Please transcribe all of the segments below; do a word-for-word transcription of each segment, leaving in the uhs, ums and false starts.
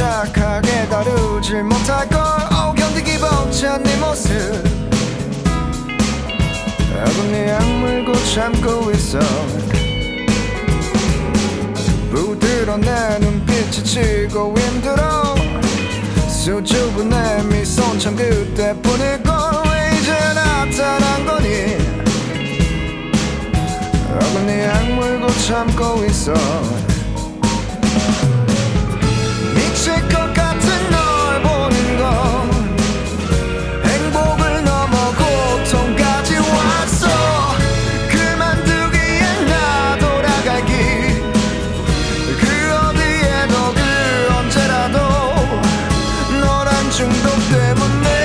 딱하게 다루질 못할 걸 oh, 견디기 벅찬 네 모습 어금니 악물고 참고 있어 부드러운 내 눈빛이 치고 힘들어 수줍은 내 미소는 참 그때뿐일걸 왜 이제 나타난 거니 어금니 악물고 참고 있어 미칠 것 같은 널 보는 건 행복을 넘어 고통까지 왔어 그만두기엔 나 돌아갈기 그 어디에도 그 언제라도 너란 중독 때문에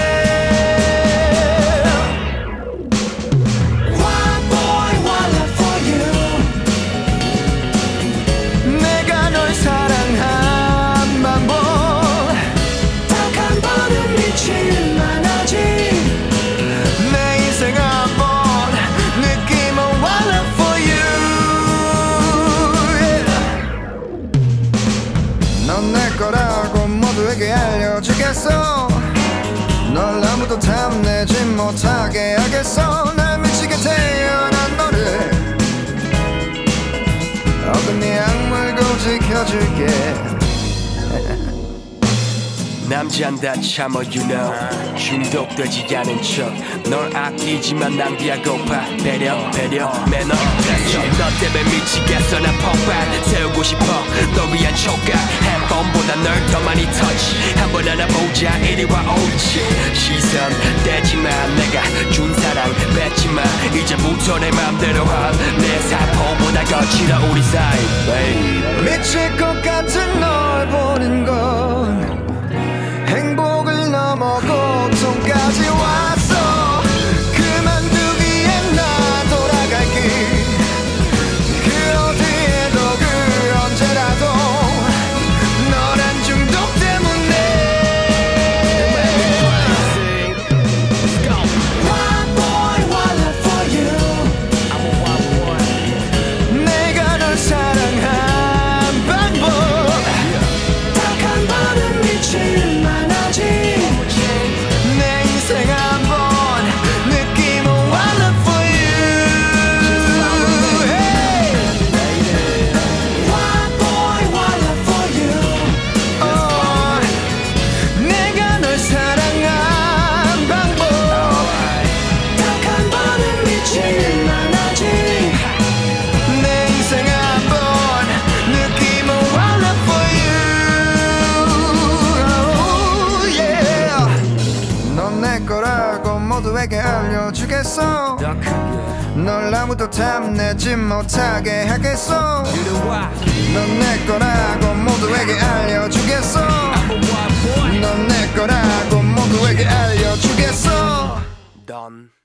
넌 내 거라고 모두에게 알려주겠어 널 아무도 탐내지 못하게 하겠어 날 미치게 태어난 너를 어금니 악물고 지켜줄게 남잔다 참어 you know 중독되지 않은 척 널 아끼지만 낭비하고파 배려 배려 매너 그래서 너 때문에 미치겠어 난 폭발 세우고 싶어 널 위한 촉각 한 번보다 널 더 많이 터치 한번 안아보자 이리 와 옳지 시선 떼지마 내가 준 사랑 뺏지마 이제부터 내 맘대로 한내 살포보다 거칠어 우리 사이 babe. 미칠 것 같은 널 보는 건 행복을 넘어 고통까지 왔어 그만두기엔 나 돌아갈기 그 어디에도 그 언제라도 너란 중독 때문에 One boy, one love for you I'm a wild boy 내가 널 사랑한 방법 딱 한 번은 미칠 거라고 모두에게 알려주겠어 널 아무도 탐내지 못하게 하겠어 넌 내 거라고 모두에게 알려주겠어 넌 내 거라고 모두에게 알려주겠어 Done